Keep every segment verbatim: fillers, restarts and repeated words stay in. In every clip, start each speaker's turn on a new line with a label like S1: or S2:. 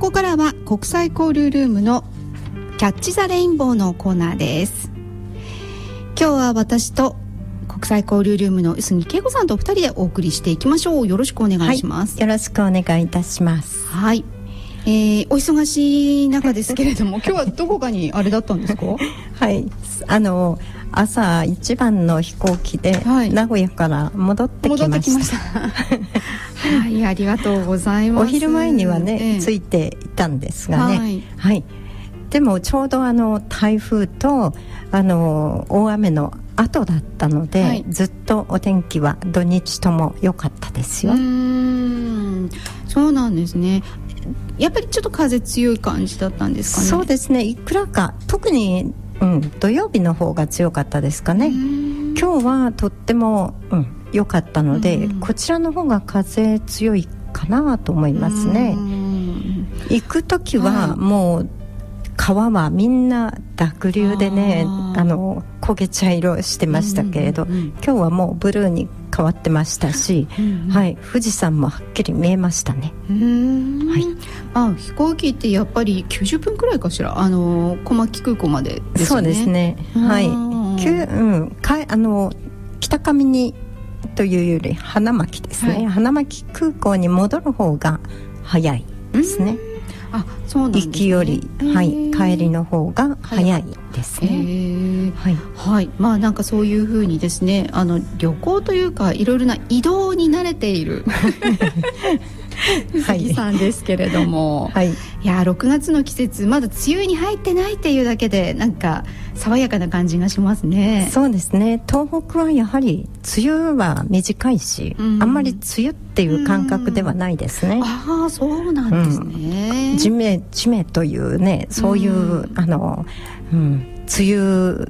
S1: こからは国際交流ルームのキャッチザレインボーのコーナーです。今日は私と国際交流ルームの臼木恵子さんとお二人でお送りしていきましょう。よろしくお願いします。
S2: はい、よろしくお願いいたします。
S1: はい、えー、お忙しい中ですけれども今日はどこかにあれだったんですか？
S2: はい、あの朝一番の飛行機で、はい、名古屋から戻ってきました。戻ってきました
S1: はい、ありがとうございます。
S2: お昼前にはね、ええ、着いていたんですがね、はい、はい、でもちょうどあの台風とあの大雨の後だったので、はい、ずっとお天気は土日とも良かったですよ。
S1: うーん、そうなんですね。やっぱりちょっと風強い感じだったんですかね？
S2: そうですね、いくらか特に、うん、土曜日の方が強かったですかね。今日はとっても、うん、良かったので、こちらの方が風強いかなと思いますね。行く時はもう川はみんな濁流でね、ああの焦げ茶色してましたけれど、うんうんうん、今日はもうブルーに変わってましたし、うんうん、はい、富士山もはっきり見えましたね。
S1: うーん、はい、あ、飛行機ってやっぱりきゅうじゅっぷんくらいかしら、あの小牧空港までですよね。
S2: そうですね、はい、きゅう、うん、かあの北上にというより花巻ですね、はい、花巻空港に戻る方が早いですね。
S1: あ、そうなんですね。
S2: 行きより、はい、帰りの方が早いですね。
S1: はい、はい、まあなんかそういうふうにですね、あの旅行というかいろいろな移動に慣れている杉さんですけれども、はい、いやろくがつの季節まだ梅雨に入ってないっていうだけでなんか爽やかな感じがしますね。
S2: そうですね、東北はやはり梅雨は短いし、うん、あんまり梅雨っていう感覚ではないですね。
S1: ああ、そうなんですね、
S2: うん、ジメジメというね、そういう、うん、あの、うん、梅雨、うん、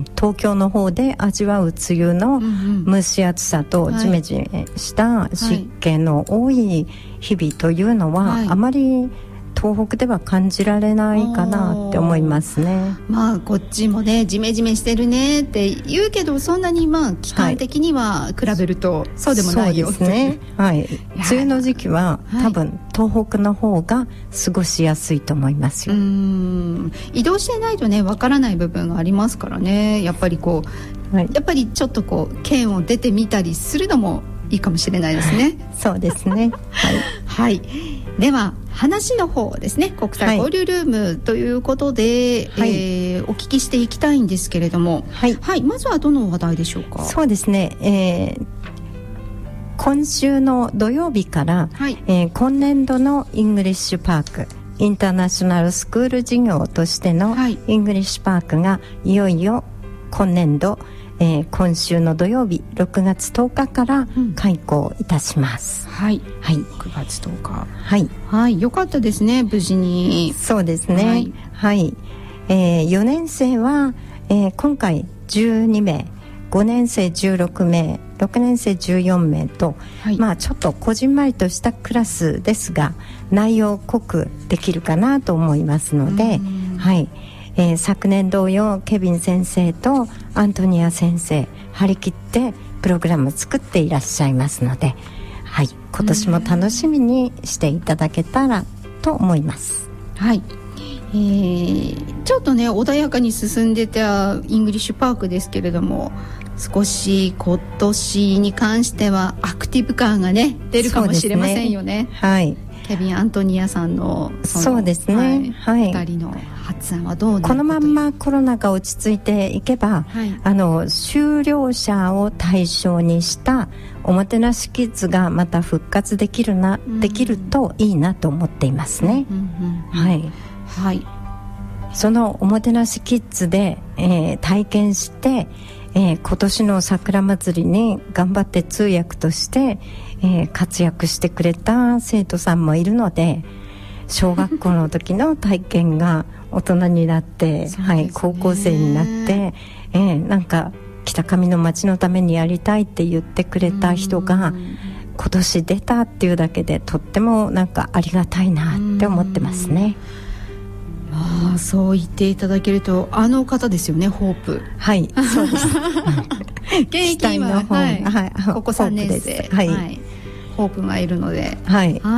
S2: 東京の方で味わう梅雨の蒸し暑さとジメジメした湿気の多い日々というのは、はい、あまり東北では感じられないかなって思いますね。
S1: まあこっちもねジメジメしてるねって言うけど、そんなにまあ期間的には比べるとそうでもないよ、
S2: そうですね、はい、梅雨の時期は多分東北の方が過ごしやすいと思いますよ。
S1: うーん、移動してないとねわからない部分がありますからね。やっぱりこう、はい、やっぱりちょっとこう県を出てみたりするのもいいかもしれないですね。
S2: そうですね、はい、
S1: はい、では話の方ですね、国際交流ルームということで、はい、えー、お聞きしていきたいんですけれども、はい、はい、まずはどの話題でしょうか？
S2: そうですね、えー、今週の土曜日から、はい、えー、今年度のイングリッシュパークインターナショナルスクール事業としてのイングリッシュパークがいよいよ今年度、えー、今週の土曜日ろくがつとおかから開校いたします、
S1: うん、はい、はい、くがつとおか、
S2: はい、
S1: はい、よかったですね、無事に。
S2: そうですね、はい、はい、えー、よねん生は、えー、今回じゅうにめい、ごねん生じゅうろくめい、ろくねん生じゅうよんめいと、はい、まあちょっとこじんまりとしたクラスですが内容濃くできるかなと思いますので、はい、えー、昨年同様ケビン先生とアントニア先生張り切ってプログラムを作っていらっしゃいますので、はい、今年も楽しみにしていただけたらと思います。
S1: はい、えー、ちょっとね穏やかに進んでたイングリッシュパークですけれども、少し今年に関してはアクティブ感がね出るかもしれませんよね。
S2: はい、
S1: ケビン・アントニアさんのその
S2: そうですね、はい、
S1: ふたりの発案はどうなるかという、
S2: このまんまコロナが落ち着いていけば、はい、あの修了者を対象にしたおもてなしキッズがまた復活できるな、うん、できるといいなと思っていますね、うんうんうん、はい、はい、そのおもてなしキッズで、えー、体験して、えー、今年の桜祭りに頑張って通訳として、えー、活躍してくれた生徒さんもいるので、小学校の時の体験が大人になって、はい、高校生になって、えー、なんか北上の町のためにやりたいって言ってくれた人が今年出たっていうだけでとってもなんかありがたいなって思ってますね。
S1: まあ、そう言っていただけると、あの方ですよね、ホープ。
S2: はい、そうです
S1: 現役今、はいはい、ここさんねん生、はいはい、ホープがいるので、はいはい、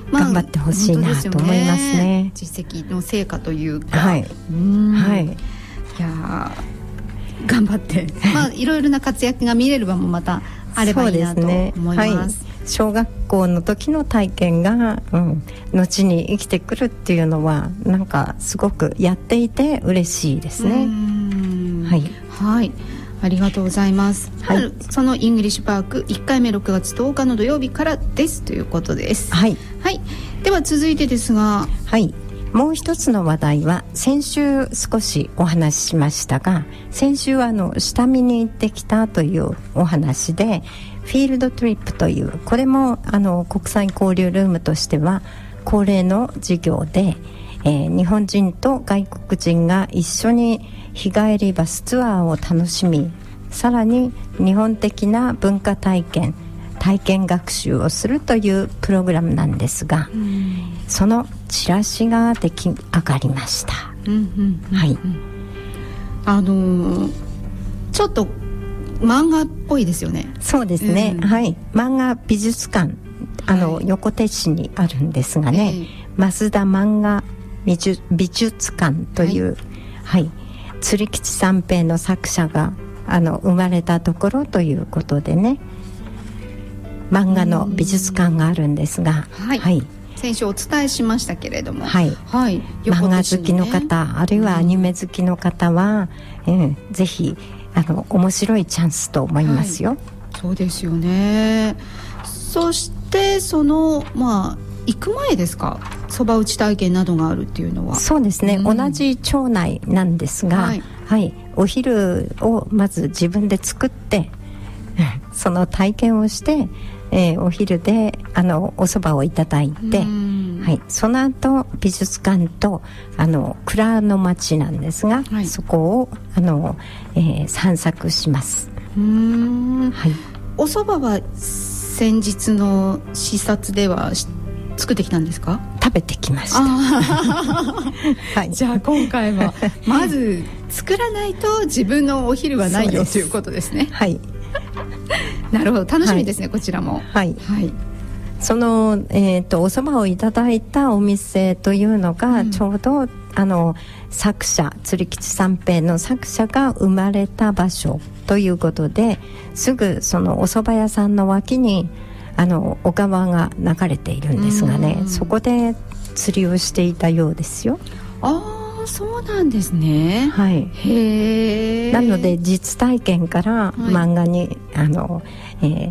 S2: まあ、頑張ってほしいなと思いますね。
S1: 実績の成果というか、
S2: はい、うん、はい、い
S1: や頑張ってまあいろいろな活躍が見れる場もまたあればいいなと思います。
S2: はい、小学校の時の体験が、うん、後に生きてくるっていうのはなんかすごくやっていて嬉しいですね。はい、
S1: はい、ありがとうございます、はい、そのイングリッシュパークいっかいめろくがつとおかの土曜日からですということです。
S2: はい、
S1: はい、では続いてですが、
S2: はい、もう一つの話題は先週少しお話ししましたが、先週はあの下見に行ってきたというお話で、フィールドトリップという、これもあの国際交流ルームとしては恒例の授業で、えー、日本人と外国人が一緒に日帰りバスツアーを楽しみ、さらに日本的な文化体験体験学習をするというプログラムなんですが、うん、そのチラシが出来上がりました。うんうんうんうん、はい、
S1: あのー、ちょっと漫画っぽいですよね。
S2: そうですね、うん、はい、漫画美術館、あの、はい、横手市にあるんですがね、えー、増田漫画美術、美術館という、はいはい、鶴吉三平の作者があの生まれたところということでね、漫画の美術館があるんですが、
S1: はいはい、先週お伝えしましたけれども、
S2: はいはい、漫画好きの方、あるいはアニメ好きの方は、うんうん、ぜひあの面白いチャンスと思いますよ。はい、
S1: そうですよね。そしてそのまあ行く前ですか、そば打ち体験などがあるっていうのは。
S2: そうですね、うん、同じ町内なんですが、はいはい、お昼をまず自分で作ってその体験をして、えー、お昼であのおそばをいただいて、はい、その後美術館とあの蔵の町なんですが、はい、そこをあの、えー、散策します。うー
S1: ん、はい、おそばは先日の視察では作ってきたんですか？
S2: 食べてきました。
S1: はい、じゃあ今回はまず作らないと自分のお昼はないよということですね。
S2: はい、
S1: なるほど、楽しみですね、はい、こちらも。
S2: はい、はい、その、えー、とおそばをいただいたお店というのが、うん、ちょうどあの作者鶴吉三平の作者が生まれた場所ということで、すぐそのおそば屋さんの脇にあの小川が流れているんですがね、そこで釣りをしていたようですよ。
S1: ああ、そうなんですね。
S2: はい、
S1: へえ。
S2: なので実体験から漫画に、はい、あの、え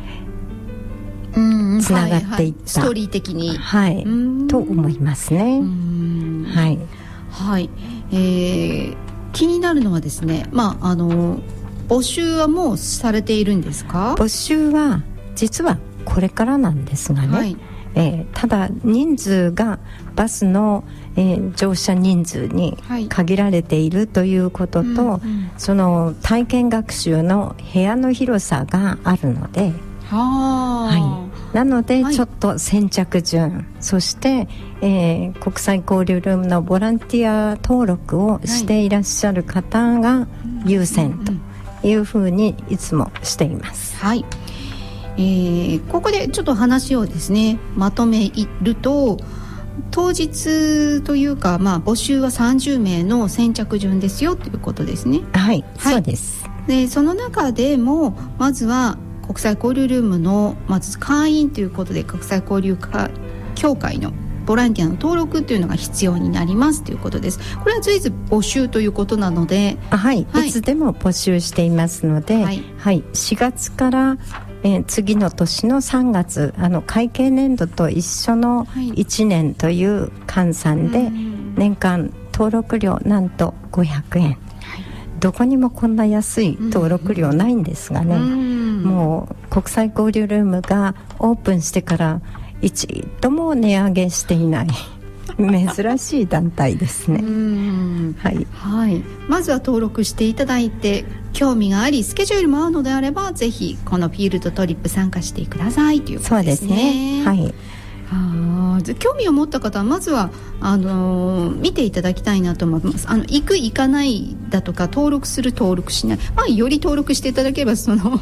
S2: ー、つながっていった、はいはい、
S1: ストーリー的に、
S2: はい、と思いますね。はい、
S1: はい、えー、気になるのはですね、まああの募集はもうされているんですか？
S2: 募集は実はこれからなんですがね、はい、えー、ただ人数がバスの、えー、乗車人数に限られているということと、はい、うんうん、その体験学習の部屋の広さがあるので、はい、なのでちょっと先着順、はい、そして、えー、国際交流ルームのボランティア登録をしていらっしゃる方が優先というふうにいつもしています。
S1: はい、えー、ここでちょっと話をですねまとめると、当日というか、まあ、募集はさんじゅうめいの先着順ですよということですね。
S2: はい、はい、そうです。
S1: でその中でもまずは国際交流ルームのまず会員ということで、国際交流協会のボランティアの登録というのが必要になりますということです。これは随時募集ということなので、
S2: はい、はい、いつでも募集していますので、はいはい、しがつからえー、次の年のさんがつ、あの会計年度と一緒のいちねんという換算で、はい、年間登録料なんとごひゃくえん、はい、どこにもこんな安い登録料ないんですがね、うん、もう国際交流ルームがオープンしてから一度も値上げしていない珍しい団体ですね。うん、はい
S1: はい、まずは登録していただいて、興味がありスケジュールも合うのであればぜひこのフィールドトリップ参加してくださいということですね。そうですね、はい、あ、興味を持った方はまずはあのー、見ていただきたいなと思います。あの行く行かないだとか、登録する登録しない、まあ、より登録していただければその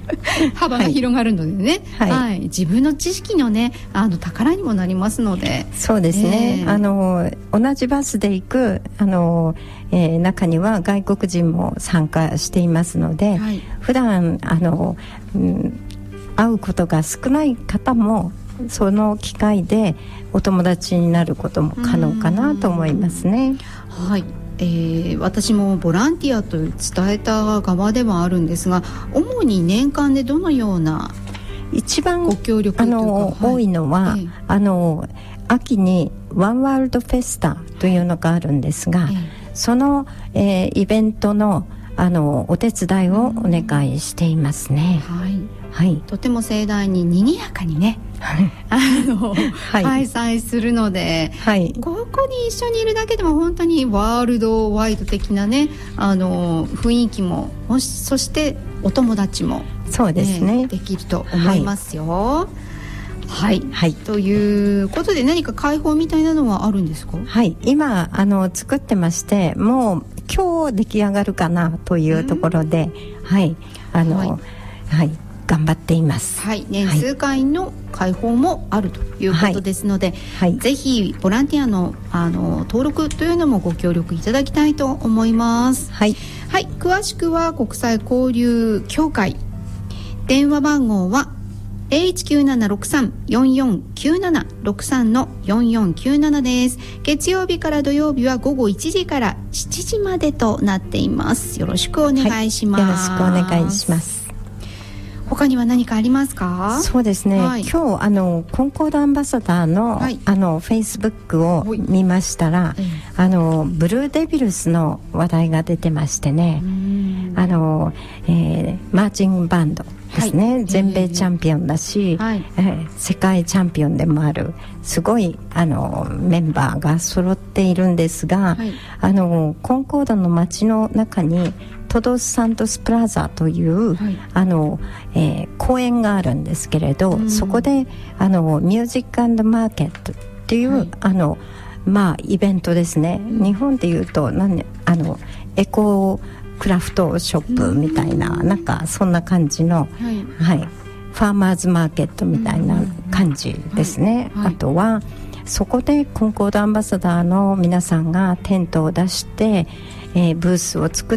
S1: 幅が広がるのでね、はいはい、自分の知識のねあの宝にもなりますので。
S2: そうですね、えー、あの同じバスで行くあの、えー、中には外国人も参加していますので、はい、普段あの、うん、会うことが少ない方もその機会でお友達になることも可能かなと思いますね。
S1: はい、えー、私もボランティアと伝えた側ではあるんですが、主に年間でどのような
S2: 一番
S1: ご協力というか、
S2: あの、はい、多いのは、えー、あの秋にワンワールドフェスタというのがあるんですが、えー、その、えー、イベントの、あのお手伝いをお願いしていますね。
S1: はいはい、とても盛大に賑やかにねあの、はい、開催するので、はい、ここに一緒にいるだけでも本当にワールドワイド的なねあの雰囲気もそしてお友達も、ね、
S2: そうですね、
S1: できると思いますよ。はいはい、はい、ということで何か会報みたいなのはあるんですか？
S2: はい、今あの作ってまして、もう今日出来上がるかなというところで、はいあの、はいはい、頑張っています。
S1: はい、年数会の会報もあるということですので、はいはい、ぜひボランティア の, あの登録というのもご協力いただきたいと思います。はい、はい、詳しくは国際交流協会、電話番号はゼロいちきゅうななろくさんよんよんきゅうななろくさんのよんよんきゅうななです。月曜日から土曜日は午後いちじからしちじまでとなっています。よろしくお願いします。
S2: はい、よろしくお願いします。
S1: 他には何かありますか？
S2: そうですね、はい、今日あのコンコードアンバサダー の,、はい、あのフェイスブックを見ましたら、あのブルーデビルスの話題が出てましてね、あの、えー、マーチングバンドですね、はい、全米チャンピオンだし、はい、えー、世界チャンピオンでもあるすごいあのメンバーが揃っているんですが、はい、あのコンコードの街の中にトドスサントスプラザという、はい、あのえー、公園があるんですけれど、うん、そこであのミュージック&マーケットっていう、はい、あのまあイベントですね、うん、日本でいうと何あのエコクラフトショップみたいな、うん、なんかそんな感じの、はいはい、ファーマーズマーケットみたいな感じですね、うんはいはい、あとはそこでコンコードアンバサダーの皆さんがテントを出して、えー、ブースを作って、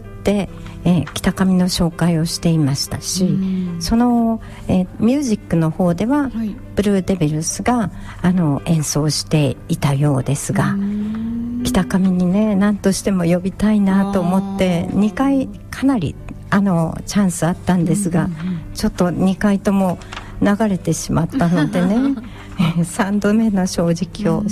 S2: えー、北上の紹介をしていましたし、うん、その、えー、ミュージックの方では、はい、ブルーデビルスがあの演奏していたようですが、うん、北上にね何としても呼びたいなと思ってにかいかなりあのチャンスあったんですが、うんうんうん、ちょっとにかいとも流れてしまったのでねさんどめの正直を、うん、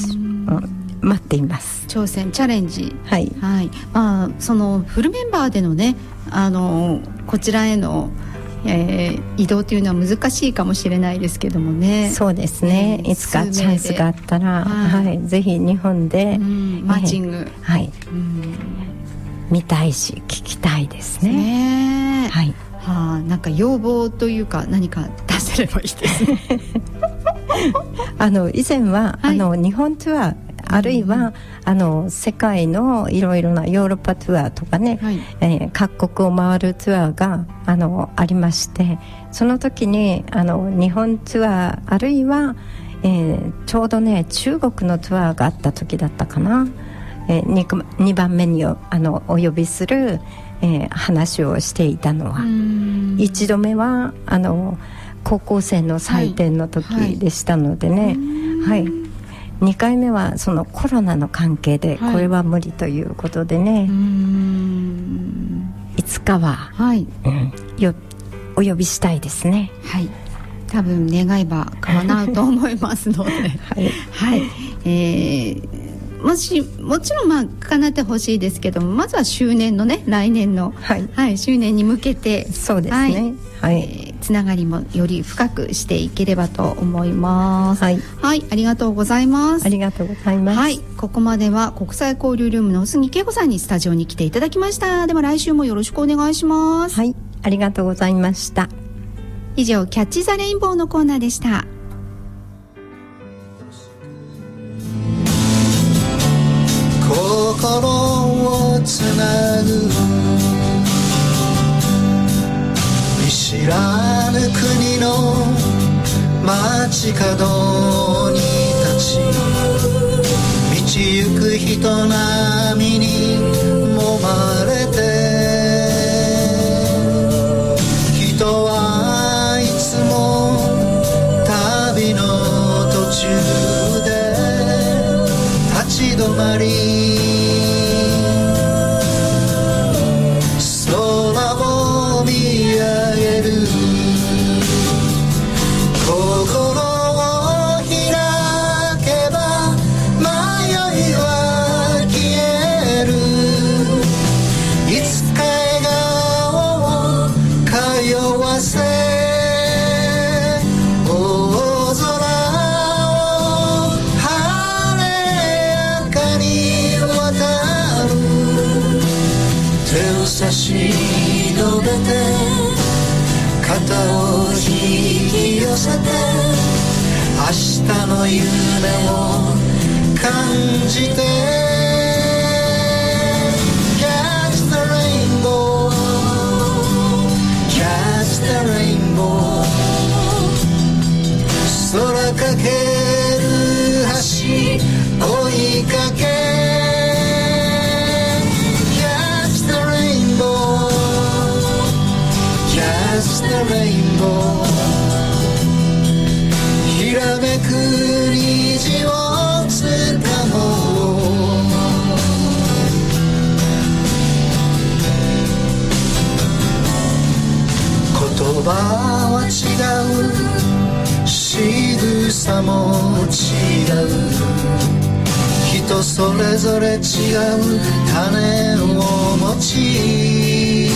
S2: 待っています。
S1: 挑戦チャレンジ、はいはい、まあ、そのフルメンバーでのねあのこちらへの、えー、移動というのは難しいかもしれないですけどもね。
S2: そうですね、えー、いつかチャンスがあったら、はいはい、ぜひ日本で、
S1: うん、マーチング、えーはい、
S2: うん、見たいし聞きたいですね。
S1: ね、はい、はあ、なんか要望というか何か出せればいいですね
S2: あの以前は、はい、あの日本ツアーあるいは、うん、あの世界のいろいろなヨーロッパツアーとかね、はい、えー、各国を回るツアーが あのありまして、その時にあの日本ツアーあるいは、えー、ちょうどね中国のツアーがあった時だったかな、えー、2, にばんめに お, あのお呼びする、えー、話をしていたのは、いちどめはあの高校生の祭典の時でしたのでね、はいはい、にかいめはそのコロナの関係でこれは無理ということでね、はい、うーんいつかは、はい、うん、よお呼びしたいですね。
S1: はい、多分願いば叶うと思いますのではい、はい、えー、もしもちろんまあ叶ってほしいですけども、まずは周年のね来年の、はいはい、周年に向けて、
S2: そうですね、はい、えー、
S1: つながりもより深くしていければと思います。はい、はい、ありがとうございます。
S2: ありがとうございます。
S1: はい、ここまでは国際交流ルームの大杉恵子さんにスタジオに来ていただきました。では来週もよろしくお願いします。
S2: はい、ありがとうございました。
S1: 以上、キャッチザレインボーのコーナーでした。
S3: 心をつなぐ見知らぬ街角に立ち道行く人波に揉まれて人はいつも旅の途中で立ち止まり空を見上げる差し伸べて肩を引き寄せて明日の夢を感じて Catch the rainbow Catch the rainbow 空かける橋追いかけレインボーひらめく虹をつかもう言葉は違う仕草も違う人それぞれ違う種を持ち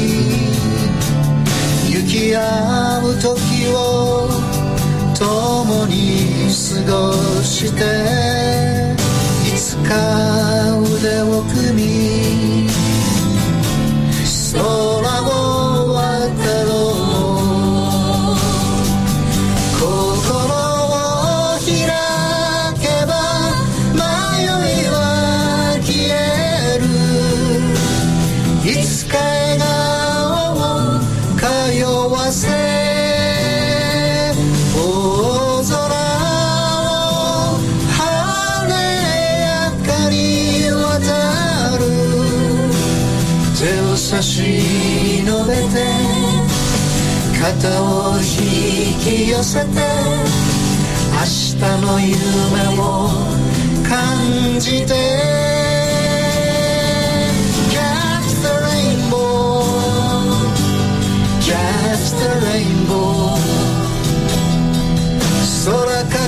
S3: 行き合う時を共に過ごしていつか腕を組み空を渡ろう心を開けば迷いは消えるいつか笑顔を通わせ大空を晴れやかに渡る手を差し伸べて肩を引き寄せて明日の夢を感じてCatch the rainbow 空か